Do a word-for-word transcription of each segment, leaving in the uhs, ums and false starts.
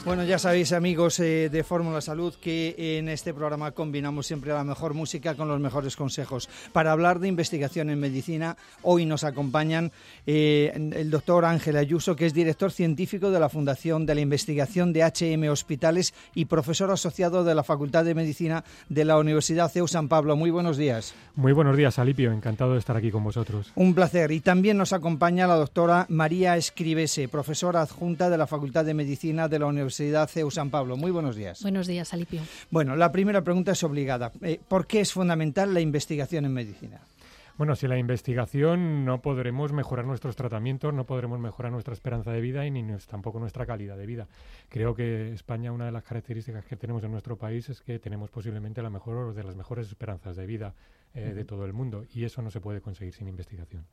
Bueno, ya sabéis, amigos eh, de Fórmula Salud, que en este programa combinamos siempre la mejor música con los mejores consejos. Para hablar de investigación en medicina, hoy nos acompañan eh, el doctor Ángel Ayuso, que es director científico de la Fundación de la Investigación de H M Hospitales y profesor asociado de la Facultad de Medicina de la Universidad C E U San Pablo. Muy buenos días. Muy buenos días, Alipio. Encantado de estar aquí con vosotros. Un placer. Y también nos acompaña la doctora María Escribese, profesora adjunta de la Facultad de Medicina de la Universidad C E U San Pablo. Muy buenos días. Buenos días, Alipio. Bueno, la primera pregunta es obligada. Eh, ¿Por qué es fundamental la investigación en medicina? Bueno, sin la investigación no podremos mejorar nuestros tratamientos, no podremos mejorar nuestra esperanza de vida y ni nos, tampoco nuestra calidad de vida. Creo que España, una de las características que tenemos en nuestro país es que tenemos posiblemente la mejor de las mejores esperanzas de vida eh, uh-huh. de todo el mundo, y eso no se puede conseguir sin investigación.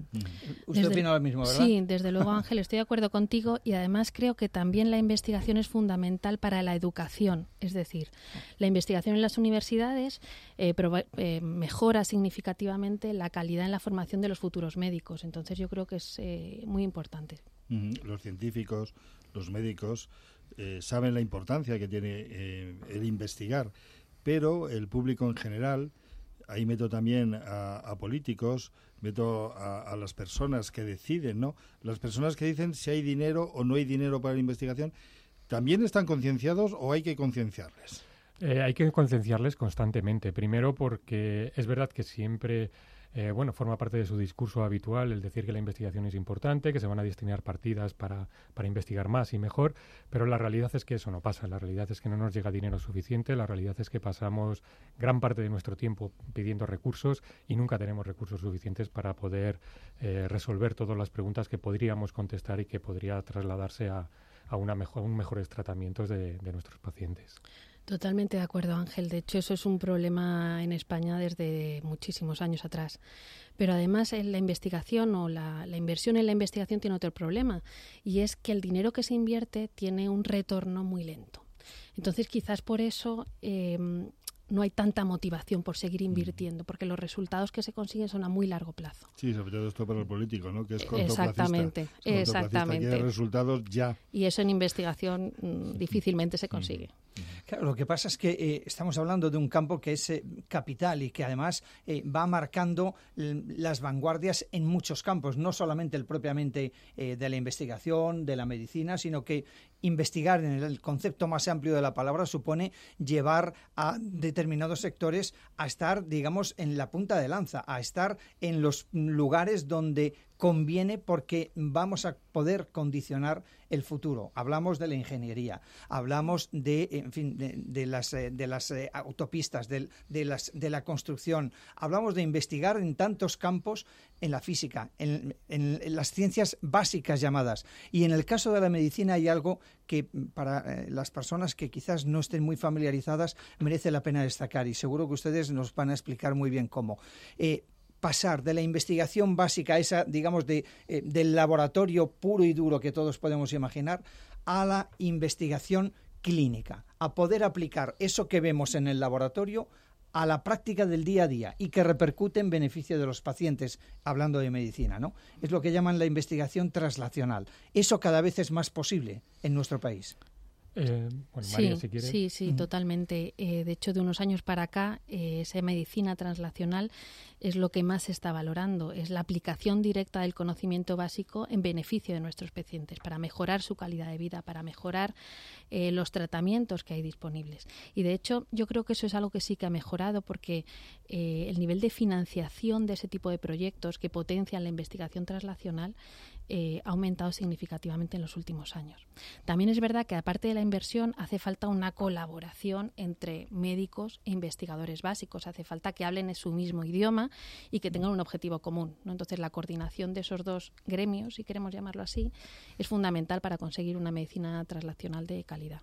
Usted desde, opina lo mismo, ¿verdad? Sí, desde luego, Ángel, estoy de acuerdo contigo, y además creo que también la investigación es fundamental para la educación. Es decir, la investigación en las universidades eh, proba- eh, mejora significativamente la calidad en la formación de los futuros médicos. Entonces yo creo que es eh, muy importante. Uh-huh. Los científicos, los médicos eh, saben la importancia que tiene eh, el investigar, pero el público en general, ahí meto también a, a políticos, meto a, a las personas que deciden, ¿no? Las personas que dicen si hay dinero o no hay dinero para la investigación, ¿también están concienciados o hay que concienciarles? Eh, hay que concienciarles constantemente. Primero porque es verdad que siempre... Eh, bueno, forma parte de su discurso habitual el decir que la investigación es importante, que se van a destinar partidas para, para investigar más y mejor, pero la realidad es que eso no pasa. La realidad es que no nos llega dinero suficiente, la realidad es que pasamos gran parte de nuestro tiempo pidiendo recursos y nunca tenemos recursos suficientes para poder eh, resolver todas las preguntas que podríamos contestar y que podría trasladarse a, a una mejor, un mejores tratamientos de, de nuestros pacientes. Totalmente de acuerdo, Ángel. De hecho, eso es un problema en España desde muchísimos años atrás. Pero además, en la investigación o la, la inversión en la investigación tiene otro problema, y es que el dinero que se invierte tiene un retorno muy lento. Entonces, quizás por eso eh, no hay tanta motivación por seguir invirtiendo, porque los resultados que se consiguen son a muy largo plazo. Sí, sobre todo esto para el político, ¿no? Que es cortoplacista. Exactamente, exactamente. Quiere resultados ya. Y eso en investigación mmm, difícilmente se consigue. Claro, lo que pasa es que eh, estamos hablando de un campo que es eh, capital y que además eh, va marcando l- las vanguardias en muchos campos, no solamente el propiamente eh, de la investigación, de la medicina, sino que investigar en el concepto más amplio de la palabra supone llevar a determinados sectores a estar, digamos, en la punta de lanza, a estar en los lugares donde conviene, porque vamos a poder condicionar el futuro. Hablamos de la ingeniería, hablamos de, en fin, de, de las de las eh, autopistas, de, de las de la construcción. Hablamos de investigar en tantos campos, en la física, en, en, en las ciencias básicas llamadas. Y en el caso de la medicina hay algo que para eh, las personas que quizás no estén muy familiarizadas merece la pena destacar, y seguro que ustedes nos van a explicar muy bien cómo. Eh, pasar de la investigación básica, esa, digamos, de, eh, del laboratorio puro y duro que todos podemos imaginar, a la investigación clínica, a poder aplicar eso que vemos en el laboratorio a la práctica del día a día y que repercute en beneficio de los pacientes, hablando de medicina, ¿no? Es lo que llaman la investigación translacional. Eso cada vez es más posible en nuestro país. Eh, bueno, María, sí, si quieres. sí, sí, uh-huh. totalmente. Eh, de hecho, de unos años para acá, eh, esa medicina translacional es lo que más se está valorando. Es la aplicación directa del conocimiento básico en beneficio de nuestros pacientes, para mejorar su calidad de vida, para mejorar eh, los tratamientos que hay disponibles. Y de hecho, yo creo que eso es algo que sí que ha mejorado, porque eh, el nivel de financiación de ese tipo de proyectos que potencian la investigación translacional Eh, ha aumentado significativamente en los últimos años. También es verdad que, aparte de la inversión, hace falta una colaboración entre médicos e investigadores básicos. Hace falta que hablen su mismo idioma y que tengan un objetivo común, ¿no? Entonces, la coordinación de esos dos gremios, si queremos llamarlo así, es fundamental para conseguir una medicina translacional de calidad.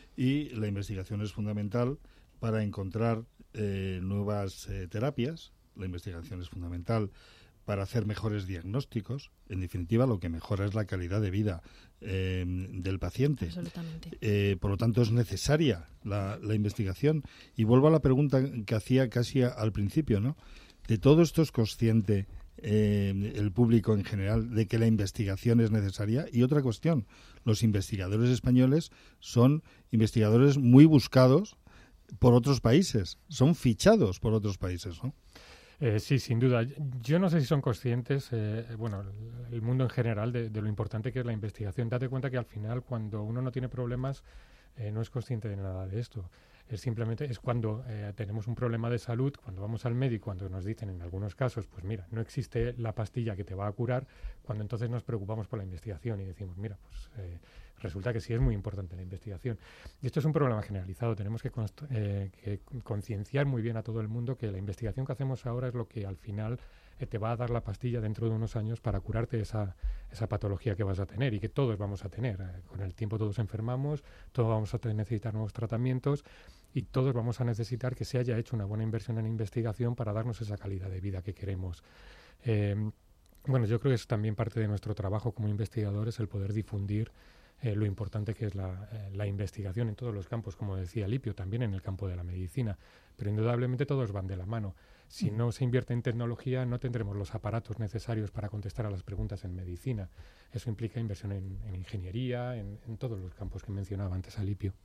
Y la investigación es fundamental para encontrar eh, nuevas eh, terapias. La investigación es fundamental para hacer mejores diagnósticos. En definitiva, lo que mejora es la calidad de vida eh, del paciente. Absolutamente. Eh, por lo tanto, es necesaria la, la investigación. Y vuelvo a la pregunta que hacía casi a, al principio, ¿no? De todo esto es consciente eh, el público en general de que la investigación es necesaria. Y otra cuestión, los investigadores españoles son investigadores muy buscados por otros países, son fichados por otros países, ¿no? Eh, sí, sin duda. Yo no sé si son conscientes, eh, bueno, el mundo en general, de, de lo importante que es la investigación. Date cuenta que al final, cuando uno no tiene problemas, eh, no es consciente de nada de esto. Es simplemente, es cuando eh, tenemos un problema de salud, cuando vamos al médico, cuando nos dicen en algunos casos, pues mira, no existe la pastilla que te va a curar, cuando entonces nos preocupamos por la investigación y decimos, mira, pues eh, resulta que sí es muy importante la investigación. Y esto es un problema generalizado. Tenemos que, eh, que concienciar muy bien a todo el mundo que la investigación que hacemos ahora es lo que al final eh, te va a dar la pastilla dentro de unos años para curarte esa, esa patología que vas a tener y que todos vamos a tener. Eh, con el tiempo todos enfermamos, todos vamos a necesitar nuevos tratamientos y todos vamos a necesitar que se haya hecho una buena inversión en investigación para darnos esa calidad de vida que queremos. Eh, bueno, yo creo que es también parte de nuestro trabajo como investigadores el poder difundir Eh, lo importante que es la, eh, la investigación en todos los campos, como decía Lipio, también en el campo de la medicina. Pero indudablemente todos van de la mano. Si no se invierte en tecnología, no tendremos los aparatos necesarios para contestar a las preguntas en medicina. Eso implica inversión en, en ingeniería, en, en todos los campos que mencionaba antes Alipio.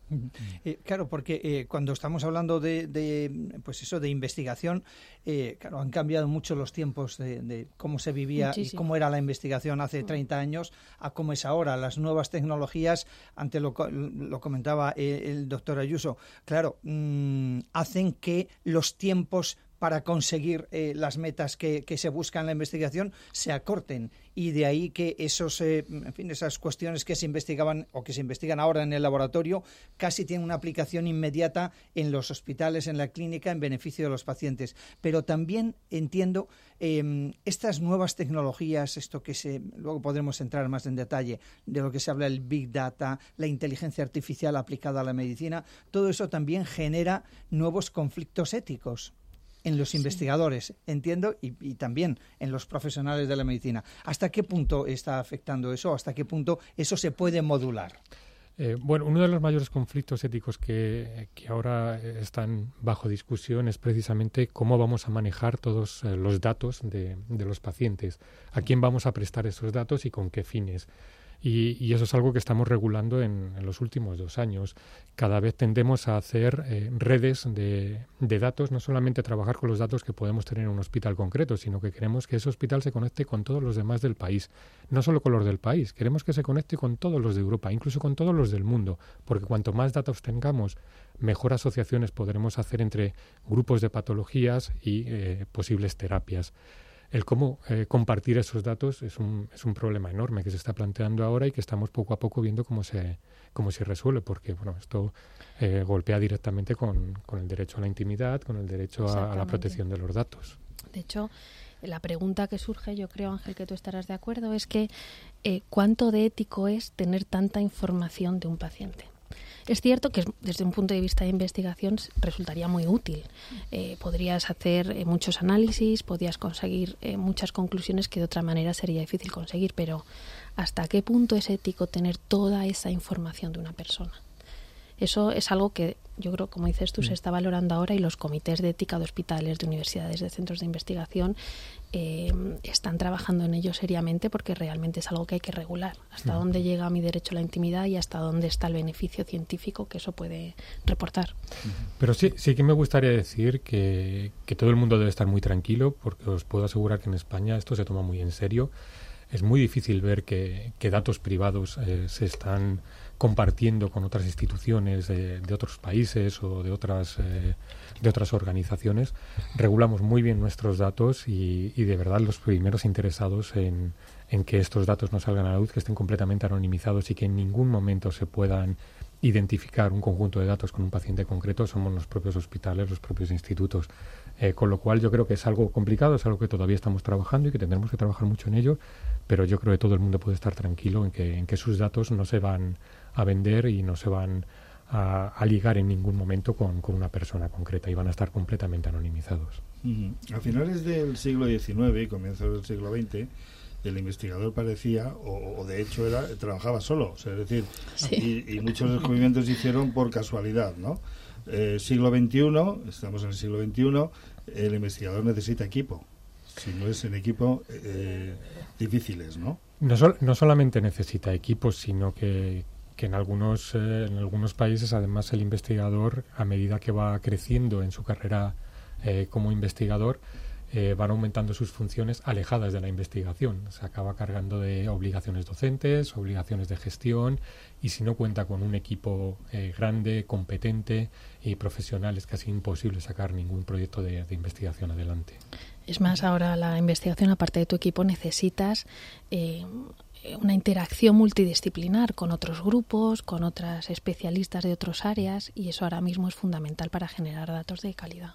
Eh, claro, porque eh, cuando estamos hablando de, de pues eso de investigación, eh, claro, han cambiado mucho los tiempos de, de cómo se vivía Muchísimo. y cómo era la investigación hace treinta años a cómo es ahora. Las nuevas tecnologías, antes lo, lo comentaba el, el doctor Ayuso, claro, mmm, hacen que los tiempos para conseguir eh, las metas que, que se buscan en la investigación se acorten, y de ahí que esos, eh, en fin, esas cuestiones que se investigaban o que se investigan ahora en el laboratorio casi tienen una aplicación inmediata en los hospitales, en la clínica, en beneficio de los pacientes. Pero también entiendo eh, estas nuevas tecnologías, esto que se luego podremos entrar más en detalle, de lo que se habla el Big Data, la inteligencia artificial aplicada a la medicina, todo eso también genera nuevos conflictos éticos en los sí. investigadores, entiendo, y, y también en los profesionales de la medicina. ¿Hasta qué punto está afectando eso? ¿Hasta qué punto eso se puede modular? Eh, bueno, uno de los mayores conflictos éticos que, que ahora están bajo discusión es precisamente cómo vamos a manejar todos eh, los datos de, de los pacientes, a quién vamos a prestar esos datos y con qué fines. Y, y eso es algo que estamos regulando en, en los últimos dos años. Cada vez tendemos a hacer eh, redes de, de datos, no solamente trabajar con los datos que podemos tener en un hospital concreto, sino que queremos que ese hospital se conecte con todos los demás del país. No solo con los del país, queremos que se conecte con todos los de Europa, incluso con todos los del mundo, porque cuanto más datos tengamos, mejor asociaciones podremos hacer entre grupos de patologías y eh, posibles terapias. El cómo eh, compartir esos datos es un, es un problema enorme que se está planteando ahora y que estamos poco a poco viendo cómo se, cómo se resuelve, porque bueno, esto eh, golpea directamente con, con el derecho a la intimidad, con el derecho a, a la protección de los datos. De hecho, la pregunta que surge, yo creo, Ángel, que tú estarás de acuerdo, es que eh, ¿cuánto de ético es tener tanta información de un paciente? Es cierto que desde un punto de vista de investigación resultaría muy útil. Eh, podrías hacer eh, muchos análisis, podrías conseguir eh, muchas conclusiones que de otra manera sería difícil conseguir, pero ¿hasta qué punto es ético tener toda esa información de una persona? Eso es algo que yo creo, como dices tú, mm. se está valorando ahora, y los comités de ética de hospitales, de universidades, de centros de investigación eh, están trabajando en ello seriamente, porque realmente es algo que hay que regular. Hasta mm. dónde llega mi derecho a la intimidad y hasta dónde está el beneficio científico que eso puede reportar. Pero sí, sí que me gustaría decir que, que todo el mundo debe estar muy tranquilo, porque os puedo asegurar que en España esto se toma muy en serio. Es muy difícil ver que, que datos privados eh, se están compartiendo con otras instituciones de, de otros países o de otras eh, de otras organizaciones. Regulamos muy bien nuestros datos y, y de verdad los primeros interesados en, en que estos datos no salgan a la luz, que estén completamente anonimizados y que en ningún momento se puedan identificar un conjunto de datos con un paciente concreto, somos los propios hospitales, los propios institutos. Eh, con lo cual yo creo que es algo complicado, es algo que todavía estamos trabajando y que tendremos que trabajar mucho en ello, pero yo creo que todo el mundo puede estar tranquilo en que, en que sus datos no se van a vender y no se van a, a ligar en ningún momento con, con una persona concreta y van a estar completamente anonimizados. Uh-huh. A finales del siglo diecinueve y comienzos del siglo veinte, el investigador parecía, o, o de hecho era, trabajaba solo, o sea, es decir, sí. y, y muchos descubrimientos se hicieron por casualidad, ¿no? Eh, siglo veintiuno, estamos en el siglo veintiuno, el investigador necesita equipo. Si no es en equipo, eh, difíciles, ¿no? No, sol, no solamente necesita equipos, sino que, que en, algunos, eh, en algunos países, además, el investigador, a medida que va creciendo en su carrera eh, como investigador, eh, van aumentando sus funciones alejadas de la investigación. Se acaba cargando de obligaciones docentes, obligaciones de gestión, y si no cuenta con un equipo eh, grande, competente y profesional, es casi imposible sacar ningún proyecto de, de investigación adelante. Es más, ahora la investigación, aparte de tu equipo, necesitas eh, una interacción multidisciplinar con otros grupos, con otras especialistas de otras áreas, y eso ahora mismo es fundamental para generar datos de calidad.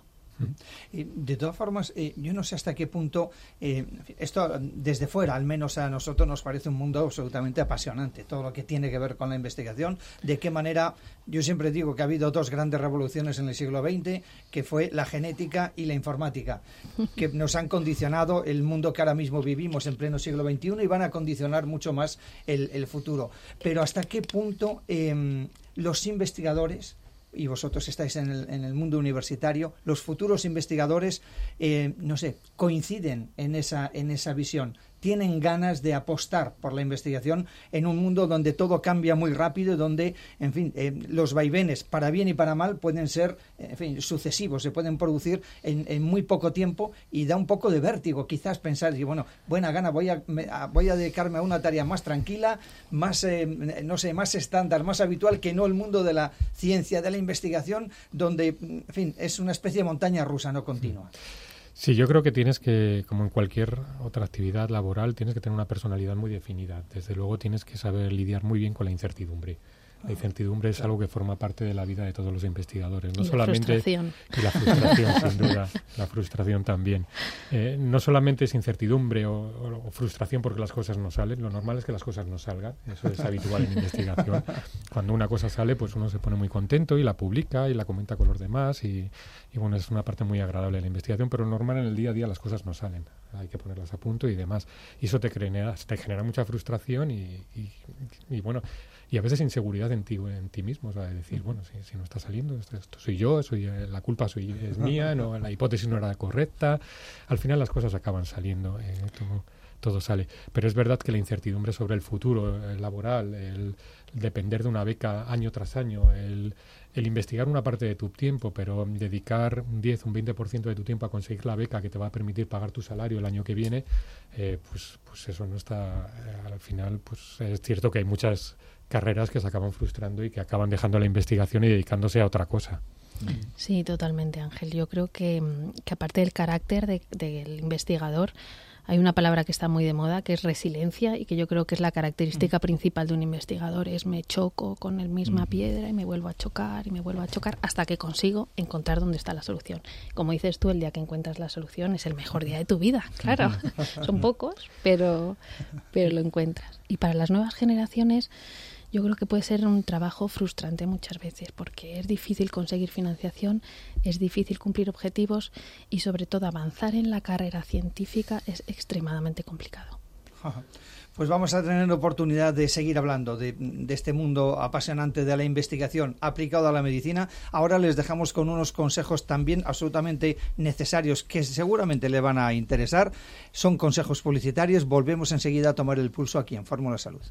De todas formas, eh, yo no sé hasta qué punto, eh, esto desde fuera, al menos a nosotros nos parece un mundo absolutamente apasionante, todo lo que tiene que ver con la investigación, de qué manera, yo siempre digo que ha habido dos grandes revoluciones en el siglo veinte, que fue la genética y la informática, que nos han condicionado el mundo que ahora mismo vivimos en pleno siglo veintiuno y van a condicionar mucho más el, el futuro. Pero hasta qué punto eh, los investigadores, y vosotros estáis en el, en el mundo universitario, los futuros investigadores, eh, no sé, coinciden en esa, en esa visión, tienen ganas de apostar por la investigación en un mundo donde todo cambia muy rápido, donde, en fin, eh, los vaivenes, para bien y para mal, pueden ser, en fin, sucesivos, se pueden producir en, en muy poco tiempo, y da un poco de vértigo, quizás pensar, y bueno, buena gana, voy a, me, a, voy a dedicarme a una tarea más tranquila, más, eh, no sé, más estándar, más habitual, que no el mundo de la ciencia, de la investigación, donde, en fin, es una especie de montaña rusa no continua. Sí, yo creo que tienes que, como en cualquier otra actividad laboral, tienes que tener una personalidad muy definida. Desde luego tienes que saber lidiar muy bien con la incertidumbre. La incertidumbre es algo que forma parte de la vida de todos los investigadores. No y solamente, la frustración. Y la frustración, sin duda. La frustración también. Eh, no solamente es incertidumbre o, o, o frustración porque las cosas no salen. Lo normal es que las cosas no salgan. Eso es habitual en investigación. Cuando una cosa sale, pues uno se pone muy contento y la publica y la comenta con los demás. Y, y bueno, es una parte muy agradable de la investigación. Pero normal en el día a día las cosas no salen. Hay que ponerlas a punto y demás. Y eso te genera, te genera mucha frustración y, y, y bueno... Y a veces inseguridad en ti, en ti mismo, o sea, de decir, bueno, si, si no está saliendo, esto, esto soy yo, soy la culpa soy, es mía, no, la hipótesis no era correcta. Al final las cosas acaban saliendo, eh, todo, todo sale. Pero es verdad que la incertidumbre sobre el futuro el laboral, el depender de una beca año tras año, el, el investigar una parte de tu tiempo, pero dedicar un diez, un veinte por ciento de tu tiempo a conseguir la beca que te va a permitir pagar tu salario el año que viene, eh, pues, pues eso no está, eh, al final, pues es cierto que hay muchas carreras que se acaban frustrando y que acaban dejando la investigación y dedicándose a otra cosa. Sí, totalmente, Ángel. Yo creo que, que aparte del carácter de, del investigador, hay una palabra que está muy de moda, que es resiliencia, y que yo creo que es la característica principal de un investigador. Es me choco con la misma piedra y me vuelvo a chocar y me vuelvo a chocar hasta que consigo encontrar dónde está la solución. Como dices tú, el día que encuentras la solución es el mejor día de tu vida, claro. Son pocos, pero, pero lo encuentras. Y para las nuevas generaciones, yo creo que puede ser un trabajo frustrante muchas veces, porque es difícil conseguir financiación, es difícil cumplir objetivos y sobre todo avanzar en la carrera científica es extremadamente complicado. Pues vamos a tener oportunidad de seguir hablando de, de este mundo apasionante de la investigación aplicado a la medicina. Ahora les dejamos con unos consejos también absolutamente necesarios que seguramente le van a interesar. Son consejos publicitarios. Volvemos enseguida a tomar el pulso aquí en Fórmula Salud.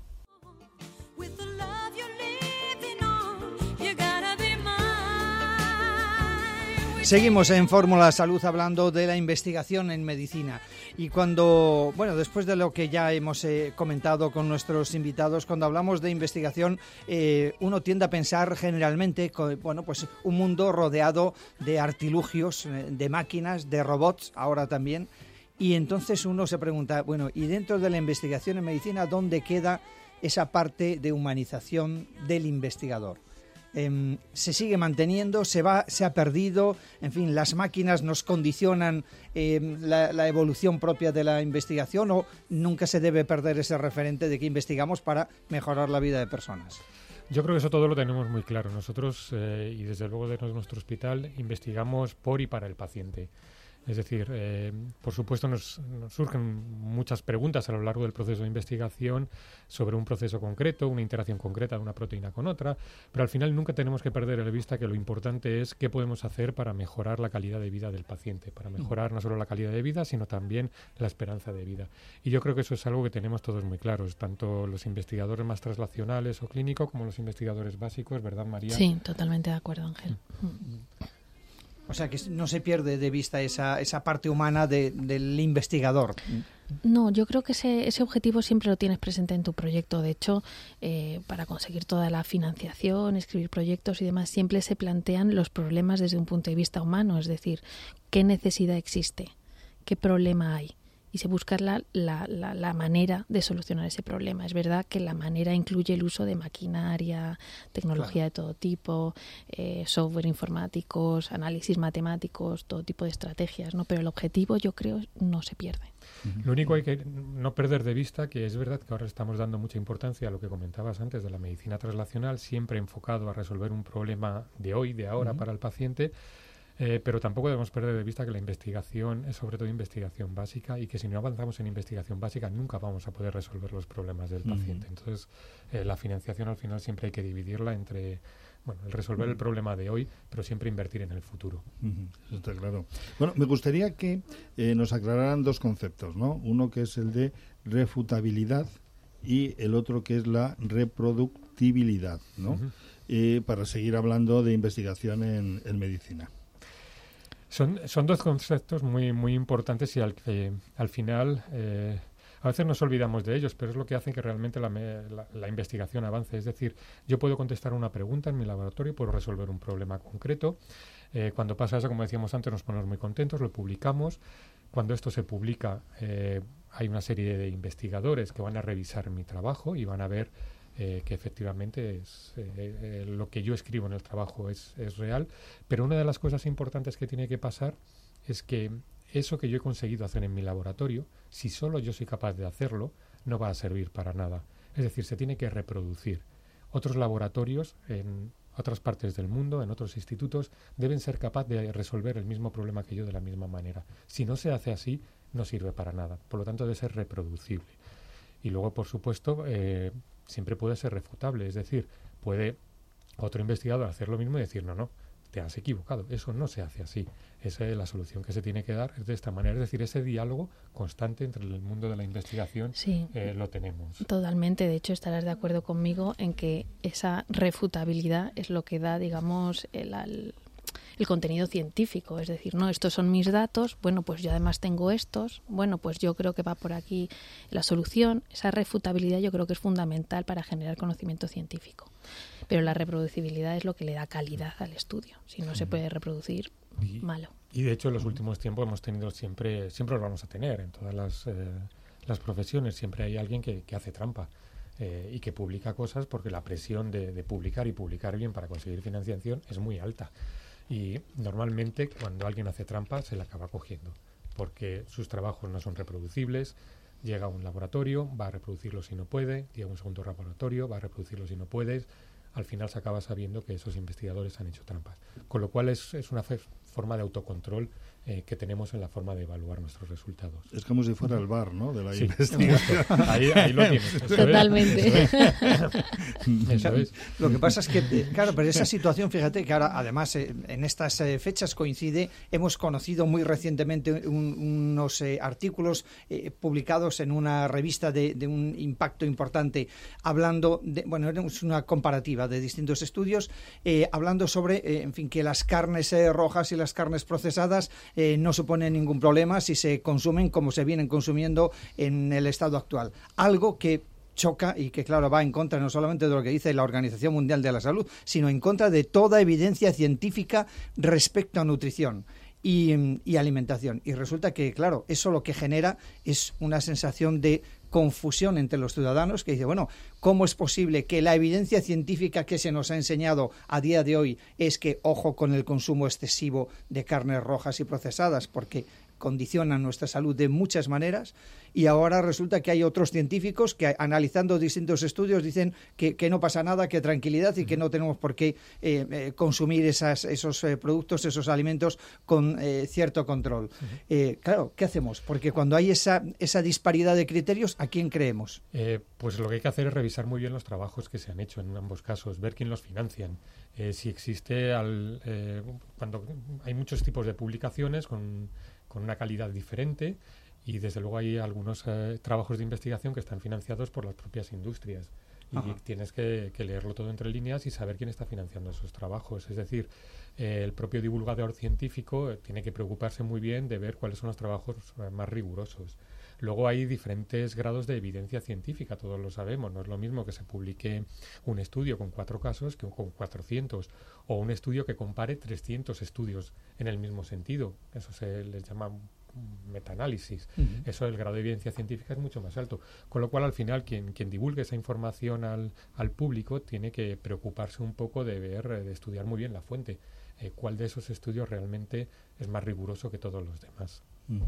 Seguimos en Fórmula Salud hablando de la investigación en medicina, y cuando, bueno, después de lo que ya hemos eh, comentado con nuestros invitados, cuando hablamos de investigación, eh, uno tiende a pensar generalmente, con, bueno, pues un mundo rodeado de artilugios, eh, de máquinas, de robots, ahora también, y entonces uno se pregunta, bueno, ¿y dentro de la investigación en medicina dónde queda esa parte de humanización del investigador? Eh, se sigue manteniendo, se va, se ha perdido, en fin, las máquinas nos condicionan eh, la, la evolución propia de la investigación, o nunca se debe perder ese referente de que investigamos para mejorar la vida de personas. Yo creo que eso todo lo tenemos muy claro. Nosotros, eh, y desde luego desde nuestro hospital, investigamos por y para el paciente. Es decir, eh, por supuesto nos, nos surgen muchas preguntas a lo largo del proceso de investigación sobre un proceso concreto, una interacción concreta de una proteína con otra, pero al final nunca tenemos que perder de vista que lo importante es qué podemos hacer para mejorar la calidad de vida del paciente, para mejorar no solo la calidad de vida, sino también la esperanza de vida. Y yo creo que eso es algo que tenemos todos muy claros, tanto los investigadores más translacionales o clínicos como los investigadores básicos, ¿verdad, María? Sí, totalmente de acuerdo, Ángel. Mm. O sea, que no se pierde de vista esa, esa parte humana de, del investigador. No, yo creo que ese, ese objetivo siempre lo tienes presente en tu proyecto. De hecho, eh, para conseguir toda la financiación, escribir proyectos y demás, siempre se plantean los problemas desde un punto de vista humano. Es decir, ¿qué necesidad existe? ¿Qué problema hay? Y se busca la, la, la, la manera de solucionar ese problema. Es verdad que la manera incluye el uso de maquinaria, tecnología claro. de todo tipo, eh, software informáticos, análisis matemáticos, todo tipo de estrategias, ¿no? Pero el objetivo, yo creo, no se pierde. Lo único hay que no perder de vista que es verdad que ahora estamos dando mucha importancia a lo que comentabas antes de la medicina translacional, siempre enfocado a resolver un problema de hoy, de ahora, uh-huh. para el paciente. Eh, pero tampoco debemos perder de vista que la investigación es sobre todo investigación básica y que si no avanzamos en investigación básica nunca vamos a poder resolver los problemas del uh-huh. paciente. Entonces, eh, la financiación al final siempre hay que dividirla entre, bueno, el resolver uh-huh. el problema de hoy, pero siempre invertir en el futuro. Uh-huh. Eso está claro. Bueno, me gustaría que eh, nos aclararan dos conceptos, ¿no? Uno que es el de refutabilidad y el otro que es la reproductibilidad, ¿no? Uh-huh. Eh, para seguir hablando de investigación en, en medicina. Son, son dos conceptos muy muy importantes y al, eh, al final eh, a veces nos olvidamos de ellos, pero es lo que hace que realmente la, la, la investigación avance. Es decir, yo puedo contestar una pregunta en mi laboratorio, puedo resolver un problema concreto. Eh, cuando pasa eso, como decíamos antes, nos ponemos muy contentos, lo publicamos. Cuando esto se publica, eh, hay una serie de investigadores que van a revisar mi trabajo y van a ver Eh, que efectivamente es, eh, eh, lo que yo escribo en el trabajo es, es real, pero una de las cosas importantes que tiene que pasar es que eso que yo he conseguido hacer en mi laboratorio, si solo yo soy capaz de hacerlo, no va a servir para nada. Es decir, se tiene que reproducir. Otros laboratorios en otras partes del mundo, en otros institutos, deben ser capaces de resolver el mismo problema que yo de la misma manera. Si no se hace así, no sirve para nada. Por lo tanto, debe ser reproducible. Y luego, por supuesto, eh, siempre puede ser refutable, es decir, puede otro investigador hacer lo mismo y decir, no, no, te has equivocado, eso no se hace así. Esa es la solución que se tiene que dar, es de esta manera, es decir, ese diálogo constante entre el mundo de la investigación sí, eh, lo tenemos. Totalmente, de hecho estarás de acuerdo conmigo en que esa refutabilidad es lo que da, digamos, el... el el contenido científico, es decir, no, estos son mis datos, bueno, pues yo además tengo estos, bueno, pues yo creo que va por aquí la solución. Esa refutabilidad yo creo que es fundamental para generar conocimiento científico, pero la reproducibilidad es lo que le da calidad al estudio. Si no se puede reproducir, y, malo. Y de hecho en los últimos tiempos hemos tenido siempre, siempre lo vamos a tener en todas las, eh, las profesiones, siempre hay alguien que, que hace trampa. Eh, y que publica cosas porque la presión de, de publicar y publicar bien para conseguir financiación es muy alta. Y normalmente cuando alguien hace trampa se la acaba cogiendo porque sus trabajos no son reproducibles, llega a un laboratorio, va a reproducirlo si no puede, llega a un segundo laboratorio, va a reproducirlo si no puede, al final se acaba sabiendo que esos investigadores han hecho trampas. Con lo cual es, es una fe, forma de autocontrol eh, que tenemos en la forma de evaluar nuestros resultados. Es como si fuera el bar, ¿no?, de la sí, investigación. Ahí, ahí lo tienes. Eso Totalmente. Es, eso es. Eso es. Lo que pasa es que, claro, pero esa situación, fíjate que ahora, además, eh, en estas eh, fechas coincide, hemos conocido muy recientemente un, unos eh, artículos eh, publicados en una revista de, de un impacto importante, hablando, de, bueno, es una comparativa de distintos estudios, eh, hablando sobre, eh, en fin, que las carnes eh, rojas y las carnes procesadas eh, no suponen ningún problema si se consumen como se vienen consumiendo en el estado actual. Algo que choca y que, claro, va en contra no solamente de lo que dice la Organización Mundial de la Salud, sino en contra de toda evidencia científica respecto a nutrición y, y alimentación. Y resulta que, claro, eso lo que genera es una sensación de confusión entre los ciudadanos que dice, bueno, ¿cómo es posible que la evidencia científica que se nos ha enseñado a día de hoy es que ojo con el consumo excesivo de carnes rojas y procesadas? Porque condicionan nuestra salud de muchas maneras, y ahora resulta que hay otros científicos que, analizando distintos estudios, dicen que, que no pasa nada, que tranquilidad y que no tenemos por qué eh, eh, consumir esas, esos eh, productos, esos alimentos con eh, cierto control. Uh-huh. Eh, claro, ¿qué hacemos? Porque cuando hay esa, esa disparidad de criterios, ¿a quién creemos? Eh, pues lo que hay que hacer es revisar muy bien los trabajos que se han hecho en ambos casos, ver quién los financian. Eh, si existe, al, eh, cuando hay muchos tipos de publicaciones con, con una calidad diferente, y desde luego hay algunos eh, trabajos de investigación que están financiados por las propias industrias. Y Ajá. tienes que, que leerlo todo entre líneas y saber quién está financiando esos trabajos. Es decir, eh, el propio divulgador científico eh, tiene que preocuparse muy bien de ver cuáles son los trabajos eh, más rigurosos. Luego hay diferentes grados de evidencia científica, todos lo sabemos. No es lo mismo que se publique un estudio con cuatro casos que con cuatrocientos, o un estudio que compare trescientos estudios en el mismo sentido. Eso se les llama metaanálisis. Uh-huh. Eso, el grado de evidencia científica es mucho más alto. Con lo cual, al final, quien, quien divulgue esa información al, al público tiene que preocuparse un poco de ver, de estudiar muy bien la fuente. Eh, cuál de esos estudios realmente es más riguroso que todos los demás. Uh-huh.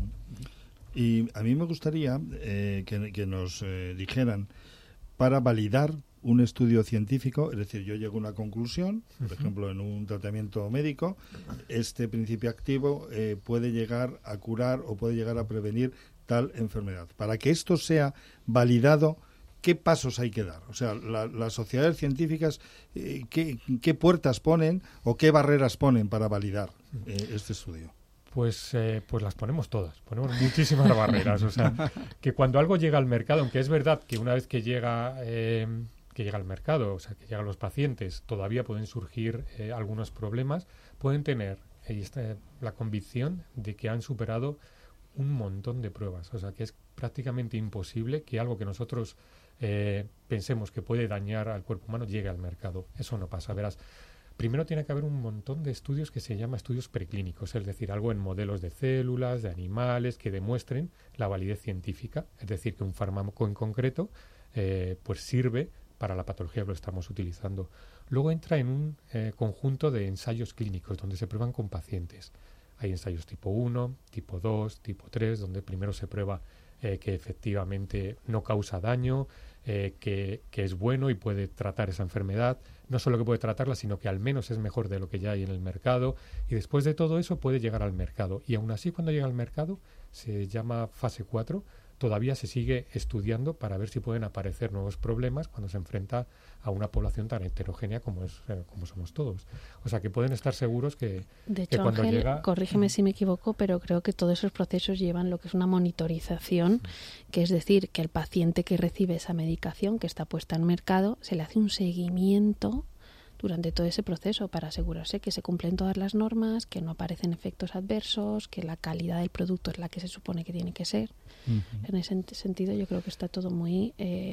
Y a mí me gustaría eh, que, que nos eh, dijeran, para validar un estudio científico, es decir, yo llego a una conclusión, por uh-huh. ejemplo, en un tratamiento médico, este principio activo eh, puede llegar a curar o puede llegar a prevenir tal enfermedad. Para que esto sea validado, ¿qué pasos hay que dar? O sea, la, las sociedades científicas, eh, ¿qué, ¿qué puertas ponen o qué barreras ponen para validar eh, este estudio? Pues, eh, pues las ponemos todas, ponemos muchísimas barreras. O sea, que cuando algo llega al mercado, aunque es verdad que una vez que llega... Eh, que llega al mercado, o sea, que llegan los pacientes, todavía pueden surgir eh, algunos problemas, pueden tener eh, esta, la convicción de que han superado un montón de pruebas. O sea, que es prácticamente imposible que algo que nosotros eh, pensemos que puede dañar al cuerpo humano llegue al mercado. Eso no pasa. Verás, primero tiene que haber un montón de estudios que se llama estudios preclínicos, es decir, algo en modelos de células, de animales, que demuestren la validez científica. Es decir, que un fármaco en concreto eh, pues sirve para la patología que lo estamos utilizando. Luego entra en un eh, conjunto de ensayos clínicos donde se prueban con pacientes. Hay ensayos tipo uno, tipo dos, tipo tres, donde primero se prueba eh, que efectivamente no causa daño, eh, que, que es bueno y puede tratar esa enfermedad. No solo que puede tratarla, sino que al menos es mejor de lo que ya hay en el mercado. Y después de todo eso puede llegar al mercado. Y aún así, cuando llega al mercado, se llama fase cuatro, todavía se sigue estudiando para ver si pueden aparecer nuevos problemas cuando se enfrenta a una población tan heterogénea como es eh, como somos todos. O sea, que pueden estar seguros que, de hecho, que cuando Ángel, llega... corrígeme si me equivoco, pero creo que todos esos procesos llevan lo que es una monitorización, que es decir, que el paciente que recibe esa medicación que está puesta en mercado, se le hace un seguimiento durante todo ese proceso para asegurarse que se cumplen todas las normas, que no aparecen efectos adversos, que la calidad del producto es la que se supone que tiene que ser. Uh-huh. En ese sentido yo creo que está todo muy eh,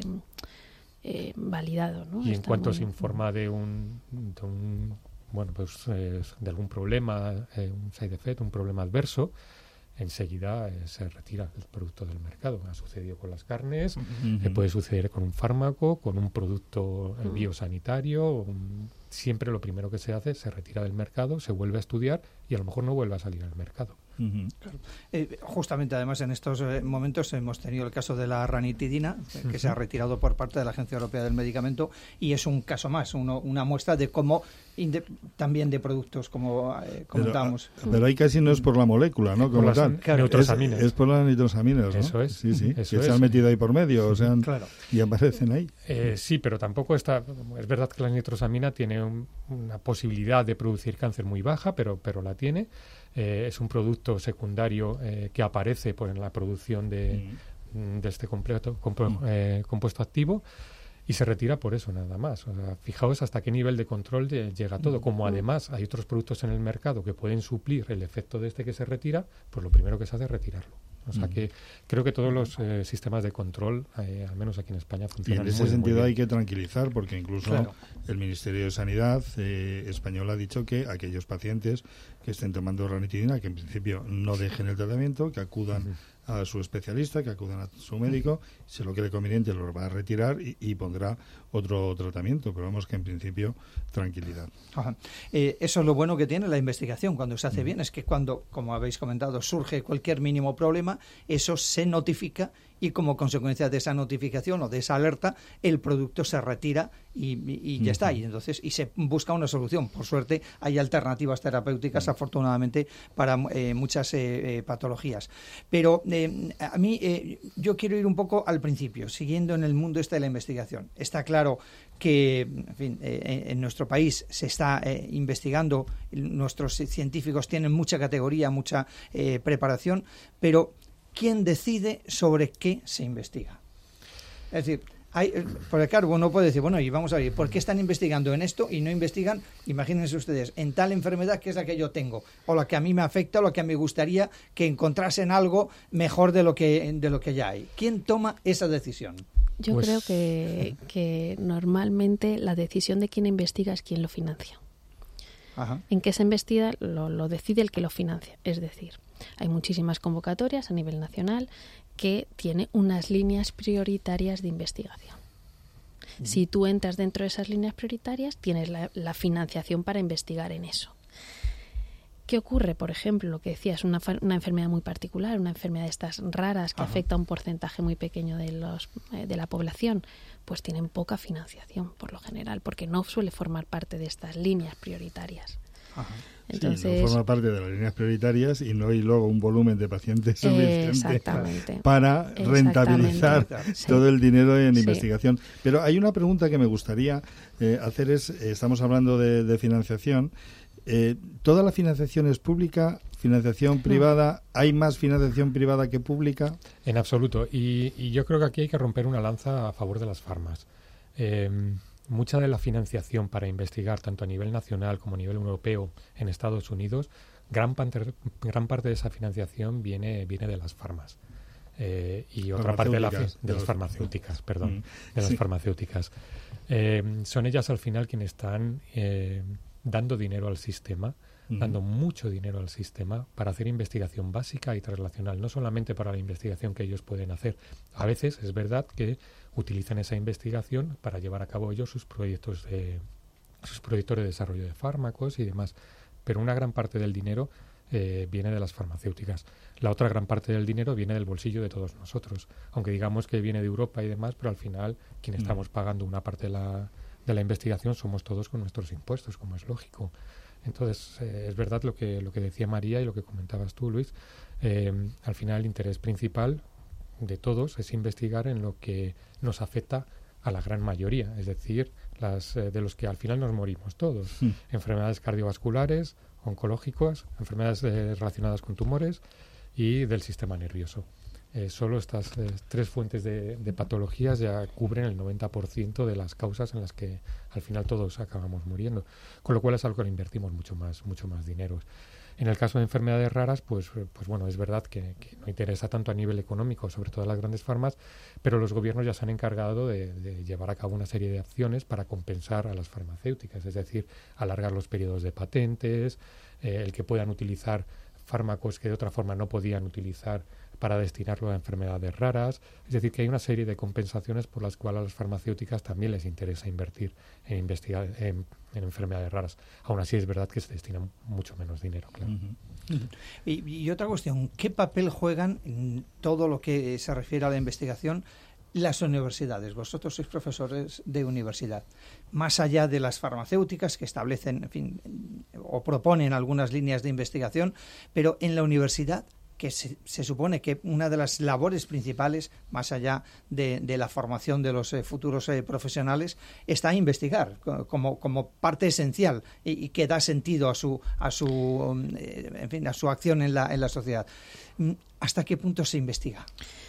eh, validado, ¿no? Y en está cuanto muy... se informa de un, de un bueno pues eh, de algún problema, eh, un side effect, un problema adverso, enseguida eh, se retira el producto del mercado. Ha sucedido con las carnes, uh-huh. eh, puede suceder con un fármaco, con un producto eh, biosanitario. Un, siempre lo primero que se hace es se retira del mercado, se vuelve a estudiar y a lo mejor no vuelve a salir al mercado. Uh-huh. Claro. Eh, justamente, además, en estos eh, momentos hemos tenido el caso de la ranitidina, eh, que uh-huh. se ha retirado por parte de la Agencia Europea del Medicamento, y es un caso más, uno, una muestra de cómo inde- también de productos, como eh, comentábamos. Pero, pero ahí casi no es por la molécula, ¿no? Como tal. Claro, es, es por las nitrosaminas, ¿no? Eso es. Sí, sí, eso que es. se han metido ahí por medio, o sea, claro. y aparecen ahí. Eh, sí, pero tampoco está... Es verdad que la nitrosamina tiene un, una posibilidad de producir cáncer muy baja, pero, pero la tiene. Eh, es un producto secundario eh, que aparece pues, en la producción de, mm. de este completo, compu- mm. eh, compuesto activo, y se retira por eso nada más. O sea, fijaos hasta qué nivel de control de, llega todo. Como además hay otros productos en el mercado que pueden suplir el efecto de este que se retira, pues lo primero que se hace es retirarlo. O sea que creo que todos los eh, sistemas de control, eh, al menos aquí en España, funcionan muy, y en ese muy sentido bien. Hay que tranquilizar, porque incluso claro. el Ministerio de Sanidad eh, español ha dicho que aquellos pacientes que estén tomando ranitidina, que en principio no dejen el tratamiento, que acudan uh-huh. a su especialista, que acudan a su médico, si lo cree conveniente lo va a retirar y, y pondrá otro tratamiento, pero vamos que en principio tranquilidad. Ajá. Eh, eso es lo bueno que tiene la investigación cuando se hace mm. bien, es que cuando, como habéis comentado, surge cualquier mínimo problema, eso se notifica y como consecuencia de esa notificación o de esa alerta, el producto se retira y, y, y ya uh-huh. está. Y entonces y se busca una solución. Por suerte hay alternativas terapéuticas, uh-huh. afortunadamente, para eh, muchas eh, eh, patologías. Pero eh, a mí, eh, yo quiero ir un poco al principio, siguiendo en el mundo este de la investigación. Está claro que, en fin, eh, en nuestro país se está eh, investigando, nuestros científicos tienen mucha categoría, mucha eh, preparación, pero ¿quién decide sobre qué se investiga? Es decir, hay, porque claro, uno puede decir, bueno, y vamos a ver, ¿por qué están investigando en esto y no investigan, imagínense ustedes, en tal enfermedad que es la que yo tengo, o la que a mí me afecta, o la que me gustaría que encontrasen algo mejor de lo que, de lo que ya hay? ¿Quién toma esa decisión? Yo pues... creo que, que normalmente la decisión de quién investiga es quién lo financia. Ajá. En qué se investiga lo, lo decide el que lo financia, es decir, hay muchísimas convocatorias a nivel nacional que tiene unas líneas prioritarias de investigación. Uh-huh. Si tú entras dentro de esas líneas prioritarias, tienes la, la financiación para investigar en eso. ¿Qué ocurre? Por ejemplo, lo que decías, una, una enfermedad muy particular, una enfermedad de estas raras que uh-huh. afecta a un porcentaje muy pequeño de, los, eh, de la población, pues tienen poca financiación por lo general, porque no suele formar parte de estas líneas prioritarias. Ajá. Entonces, sí, no forma parte de las líneas prioritarias y no hay luego un volumen de pacientes suficiente para rentabilizar sí. todo el dinero en sí. investigación. Pero hay una pregunta que me gustaría eh, hacer, es, eh, estamos hablando de, de financiación, eh, ¿toda la financiación es pública? ¿Financiación privada? ¿Hay más financiación privada que pública? En absoluto, y, y yo creo que aquí hay que romper una lanza a favor de las farmas. Eh, Mucha de la financiación para investigar, tanto a nivel nacional como a nivel europeo en Estados Unidos, gran, parte, gran parte de esa financiación viene, viene de las farmas. Eh, y otra parte de, la, de, de las farmacéuticas, perdón, mm, de las sí. farmacéuticas. Eh, son ellas al final quienes están eh, dando dinero al sistema, mm. dando mucho dinero al sistema para hacer investigación básica y translacional, no solamente para la investigación que ellos pueden hacer. A veces es verdad que utilizan esa investigación para llevar a cabo ellos sus proyectos de, sus proyectos de desarrollo de fármacos y demás, pero una gran parte del dinero eh, viene de las farmacéuticas. La otra gran parte del dinero viene del bolsillo de todos nosotros, aunque digamos que viene de Europa y demás, pero al final quien mm. estamos pagando una parte de la, de la investigación somos todos con nuestros impuestos, como es lógico. Entonces, eh, es verdad lo que, lo que decía María y lo que comentabas tú, Luis. Eh, al final el interés principal de todos es investigar en lo que nos afecta a la gran mayoría, es decir, las eh, de los que al final nos morimos todos. Mm. Enfermedades cardiovasculares, oncológicas, enfermedades eh, relacionadas con tumores y del sistema nervioso. Eh, solo estas eh, tres fuentes de, de patologías ya cubren el noventa por ciento de las causas en las que al final todos acabamos muriendo, con lo cual es algo que le invertimos mucho más, mucho más dinero. En el caso de enfermedades raras, pues, pues bueno, es verdad que, que no interesa tanto a nivel económico, sobre todo a las grandes farmas, pero los gobiernos ya se han encargado de, de llevar a cabo una serie de acciones para compensar a las farmacéuticas, es decir, alargar los periodos de patentes, eh, el que puedan utilizar fármacos que de otra forma no podían utilizar para destinarlo a enfermedades raras. Es decir, que hay una serie de compensaciones por las cuales a las farmacéuticas también les interesa invertir en investigar en, en enfermedades raras. Aún así es verdad que se destina mucho menos dinero, claro. Uh-huh. Uh-huh. Y, y otra cuestión, ¿qué papel juegan en todo lo que se refiere a la investigación las universidades? Vosotros sois profesores de universidad. Más allá de las farmacéuticas que establecen, en fin, o proponen algunas líneas de investigación, pero en la universidad, que se, se supone que una de las labores principales, más allá de, de la formación de los eh, futuros eh, profesionales, está investigar como, como parte esencial y, y que da sentido a su a su eh, en fin, a su acción en la en la sociedad. ¿Hasta qué punto se investiga?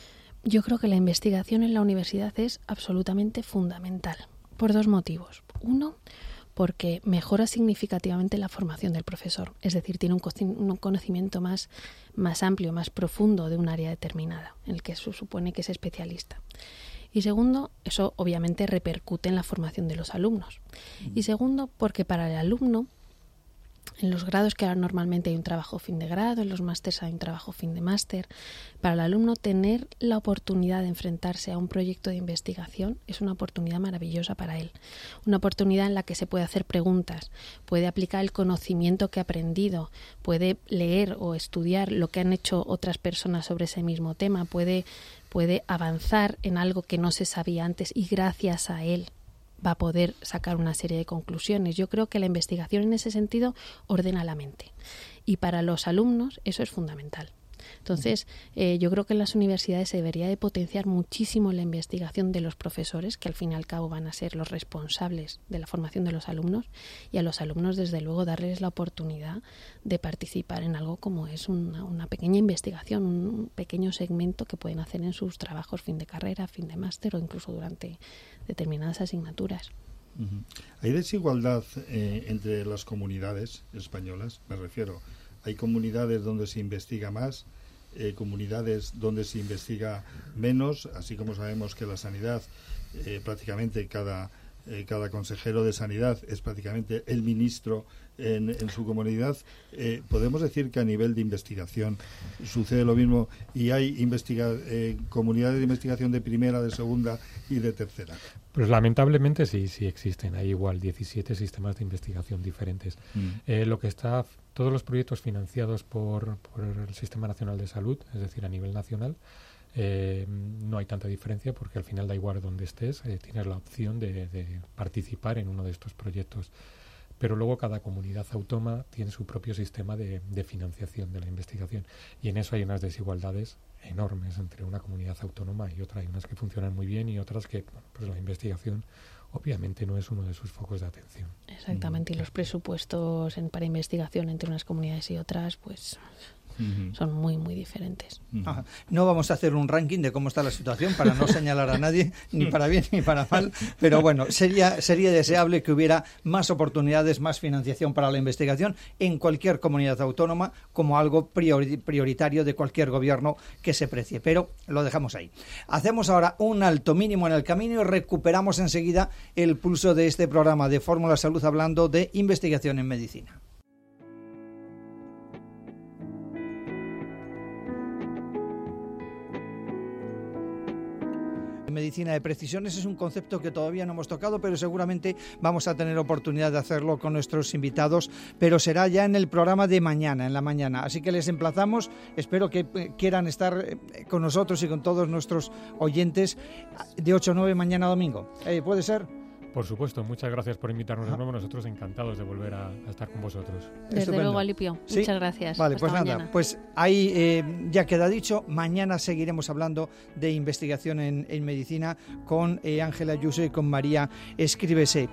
Yo creo que la investigación en la universidad es absolutamente fundamental, por dos motivos. Uno, porque mejora significativamente la formación del profesor, es decir, tiene un, un conocimiento más, más amplio, más profundo de un área determinada, en el que se supone que es especialista. Y segundo, eso obviamente repercute en la formación de los alumnos. Y segundo, porque para el alumno En los grados, que ahora normalmente hay un trabajo fin de grado, en los másteres hay un trabajo fin de máster, para el alumno tener la oportunidad de enfrentarse a un proyecto de investigación es una oportunidad maravillosa para él. Una oportunidad en la que se puede hacer preguntas, puede aplicar el conocimiento que ha aprendido, puede leer o estudiar lo que han hecho otras personas sobre ese mismo tema, puede, puede avanzar en algo que no se sabía antes y gracias a él va a poder sacar una serie de conclusiones. Yo creo que la investigación en ese sentido ordena la mente y para los alumnos eso es fundamental. Entonces, eh, yo creo que en las universidades se debería de potenciar muchísimo la investigación de los profesores, que al fin y al cabo van a ser los responsables de la formación de los alumnos, y a los alumnos, desde luego, darles la oportunidad de participar en algo como es una, una pequeña investigación, un pequeño segmento que pueden hacer en sus trabajos fin de carrera, fin de máster o incluso durante determinadas asignaturas. Uh-huh. ¿Hay desigualdad eh, entre las comunidades españolas? Me refiero, hay comunidades donde se investiga más, eh, comunidades donde se investiga menos, así como sabemos que la sanidad, eh, prácticamente cada, eh, cada consejero de sanidad es prácticamente el ministro en, en su comunidad. Eh, ¿Podemos decir que a nivel de investigación sucede lo mismo y hay investiga eh, comunidades de investigación de primera, de segunda y de tercera? Pues lamentablemente sí, sí existen. Hay igual diecisiete sistemas de investigación diferentes. Mm. Eh, lo que está, todos los proyectos financiados por, por el Sistema Nacional de Salud, es decir, a nivel nacional, eh, no hay tanta diferencia porque al final da igual donde estés, eh, tienes la opción de, de participar en uno de estos proyectos. Pero luego cada comunidad autónoma tiene su propio sistema de, de financiación de la investigación y en eso hay unas desigualdades enormes entre una comunidad autónoma y otra. Hay unas que funcionan muy bien y otras que, bueno, pues la investigación obviamente no es uno de sus focos de atención. Exactamente, y los presupuestos en, para investigación entre unas comunidades y otras, pues uh-huh. son muy, muy diferentes. Ajá. No vamos a hacer un ranking de cómo está la situación para no señalar a nadie, ni para bien ni para mal, pero bueno, sería, sería deseable que hubiera más oportunidades, más financiación para la investigación en cualquier comunidad autónoma como algo priori, prioritario de cualquier gobierno que se precie, pero lo dejamos ahí. Hacemos ahora un alto mínimo en el camino y recuperamos enseguida el pulso de este programa de Fórmula Salud hablando de investigación en medicina. Medicina de precisión, ese es un concepto que todavía no hemos tocado, pero seguramente vamos a tener oportunidad de hacerlo con nuestros invitados, pero será ya en el programa de mañana, en la mañana. Así que les emplazamos, espero que quieran estar con nosotros y con todos nuestros oyentes de ocho a nueve mañana domingo. Eh, ¿Puede ser? Por supuesto, muchas gracias por invitarnos de nuevo. Nosotros encantados de volver a, a estar con vosotros. Desde Estupendo. Luego, Alipio. ¿Sí? Muchas gracias. Vale, Hasta pues mañana. nada, pues ahí eh, ya queda dicho. Mañana seguiremos hablando de investigación en, en medicina con Ángela eh, Ayuso y con María Escribese.